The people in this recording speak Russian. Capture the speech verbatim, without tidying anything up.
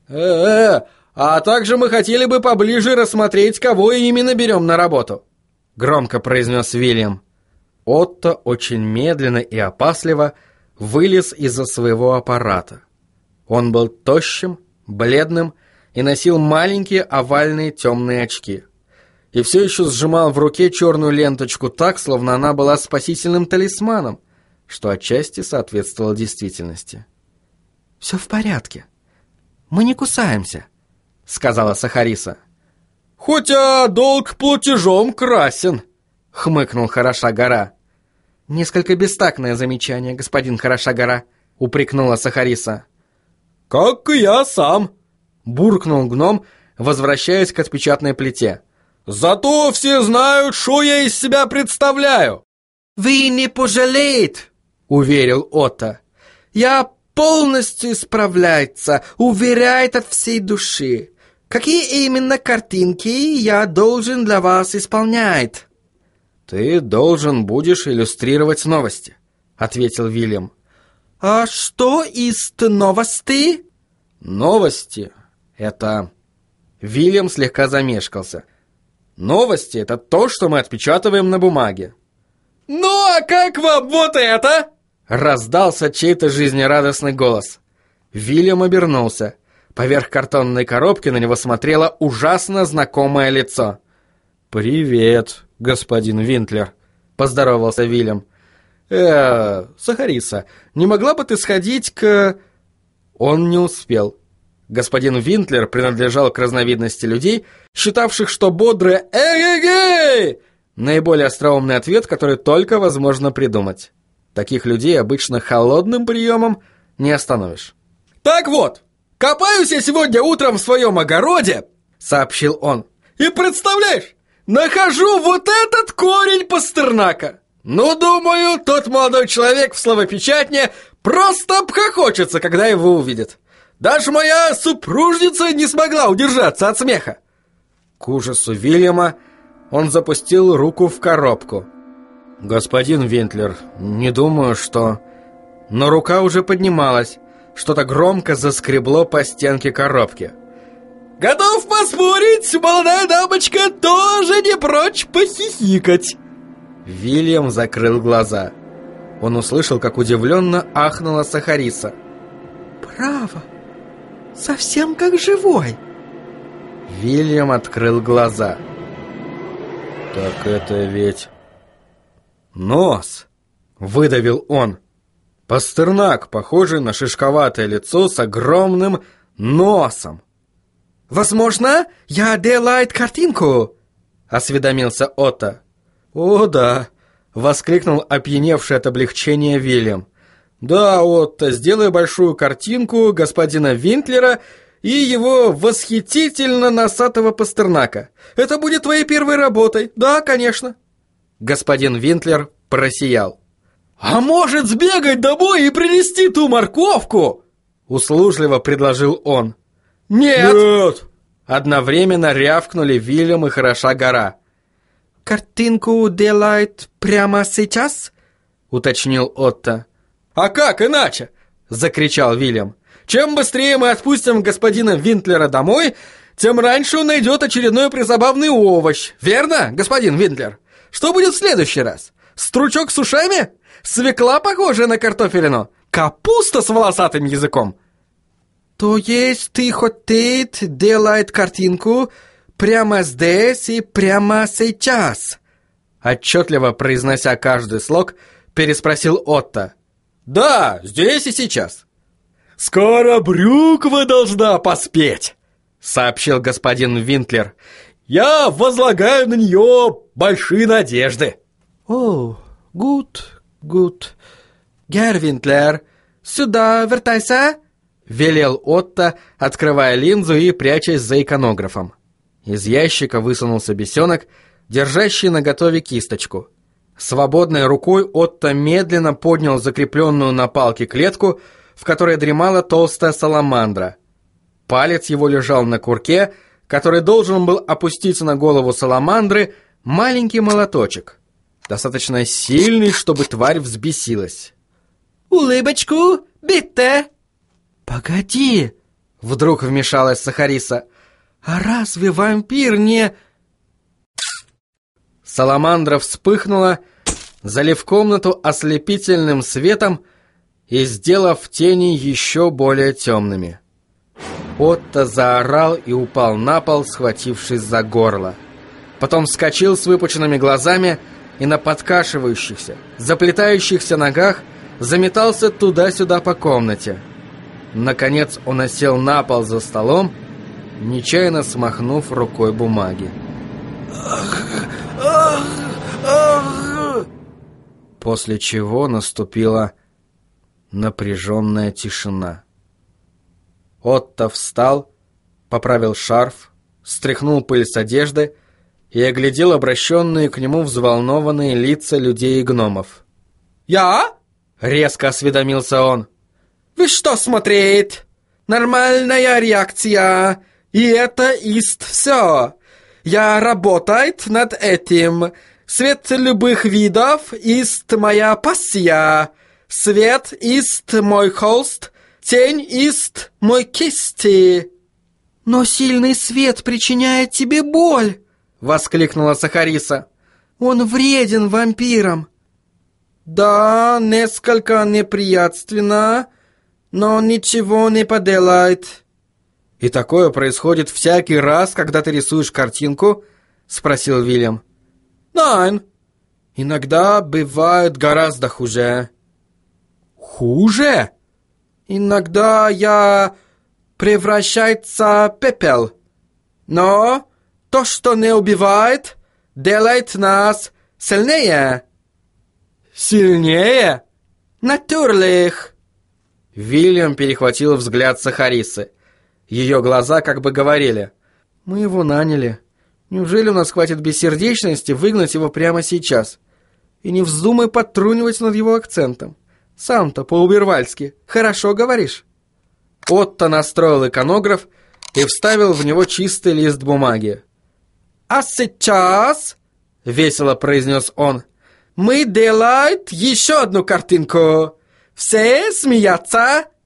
Э-э, а также мы хотели бы поближе рассмотреть, кого именно берем на работу», — громко произнес Вильям. Отто очень медленно и опасливо вылез из-за своего аппарата. Он был тощим, бледным и носил маленькие овальные темные очки. И все еще сжимал в руке черную ленточку так, словно она была спасительным талисманом, что отчасти соответствовало действительности. «Все в порядке. Мы не кусаемся», — сказала Сахариса. «Хотя долг платежом красен», — хмыкнул Хороша гора. «Несколько бестактное замечание, господин Хороша гора», — упрекнула Сахариса. «Как и я сам», — буркнул гном, возвращаясь к отпечатной плите. «Зато все знают, что я из себя представляю». «Вы не пожалеете», — уверил Отто. «Я полностью справляется, уверяет от всей души. Какие именно картинки я должен для вас исполнять?» «Ты должен будешь иллюстрировать новости», — ответил Вильям. «А что из новостей?» «Новости — это...» Вильям слегка замешкался. «Новости — это то, что мы отпечатываем на бумаге». «Ну, а как вам вот это?» Раздался чей-то жизнерадостный голос. Вильям обернулся. Поверх картонной коробки на него смотрело ужасно знакомое лицо. «Привет, господин Винтлер», — поздоровался Вильям. «Э, Сахариса, не могла бы ты сходить к...» Он не успел. Господин Винтлер принадлежал к разновидности людей, считавших, что бодрое «эй-эй-эй» — наиболее остроумный ответ, который только возможно придумать. Таких людей обычно холодным приемом не остановишь. «Так вот, копаюсь я сегодня утром в своем огороде», — сообщил он. «И представляешь, нахожу вот этот корень пастернака. Ну, думаю, тот молодой человек в словопечатне просто обхохочется, когда его увидит. Даже моя супружница не смогла удержаться от смеха». К ужасу Вильяма он запустил руку в коробку. «Господин Винтлер, не думаю, что...» Но рука уже поднималась. Что-то громко заскребло по стенке коробки. «Готов поспорить, молодая дамочка тоже не прочь похихикать». Вильям закрыл глаза. Он услышал, как удивленно ахнула Сахариса. «Право, совсем как живой». Вильям открыл глаза. «Так это ведь...» «Нос!» — выдавил он. Пастернак, похожий на шишковатое лицо с огромным носом. «Возможно, я делаю картинку?» — осведомился Отто. «О, да!» — воскликнул опьяневший от облегчения Вильям. «Да, Отто, сделай большую картинку господина Винтлера и его восхитительно носатого Пастернака. Это будет твоей первой работой. Да, конечно». Господин Винтлер просиял. «А может, сбегать домой и принести ту морковку?» Услужливо предложил он. «Нет!» «Нет!» Одновременно рявкнули Вильям и Хороша гора. «Картинку делает прямо сейчас?» Уточнил Отто. «А как иначе?» Закричал Вильям. «Чем быстрее мы отпустим господина Винтлера домой, тем раньше он найдет очередной призабавный овощ. Верно, господин Винтлер? Что будет в следующий раз? Стручок с ушами? Свекла, похожая на картофелину? Капуста с волосатым языком?» «То есть ты хотел делать картинку прямо здесь и прямо сейчас?» Отчетливо произнося каждый слог, переспросил Отто. «Да, здесь и сейчас». «Скоро Брюква должна поспеть», — сообщил господин Винтлер. «Я возлагаю на нее большие надежды». «О, гуд, гуд. Герр Винтлер, сюда вертайся», — велел Отто, открывая линзу и прячась за иконографом. Из ящика высунулся бесенок, держащий наготове кисточку. Свободной рукой Отто медленно поднял закрепленную на палке клетку, в которой дремала толстая саламандра. Палец его лежал на курке, который должен был опуститься на голову саламандры, маленький молоточек, достаточно сильный, чтобы тварь взбесилась. «Улыбочку, битте!» «Погоди!» — Вдруг вмешалась Сахариса. «А разве вампир не...» Саламандра вспыхнула, залив комнату ослепительным светом и сделав тени еще более темными. Отто заорал и упал на пол, схватившись за горло. Потом вскочил с выпученными глазами и на подкашивающихся, заплетающихся ногах заметался туда-сюда по комнате. Наконец он осел на пол за столом, нечаянно смахнув рукой бумаги. После чего наступила напряженная тишина. Отто встал, поправил шарф, стряхнул пыль с одежды и оглядел обращенные к нему взволнованные лица людей и гномов. «Я?» — резко осведомился он. «Вы что смотреть? Нормальная реакция, и это ist все. Я работает над этим. Свет любых видов ist моя пассия. Свет ist мой холст, тень ist мой кисти». «Но сильный свет причиняет тебе боль!» — воскликнула Сахариса. «Он вреден вампирам». «Да, несколько неприятственно, но ничего не поделает». «И такое происходит всякий раз, когда ты рисуешь картинку?» — спросил Вильям. «Nein, иногда бывает гораздо хуже». «Хуже?» «Иногда я превращается в пепел. Но то, что не убивает, делает нас сильнее». «Сильнее?» «Натурлих». Вильям перехватил взгляд Сахарисы. Ее глаза как бы говорили: «Мы его наняли. Неужели у нас хватит бессердечности выгнать его прямо сейчас? И не вздумай подтрунивать над его акцентом. Сам-то по-убервальски хорошо говоришь». Отто настроил иконограф и вставил в него чистый лист бумаги. «А сейчас, — весело произнес он, — мы делаем еще одну картинку. Все смеются?»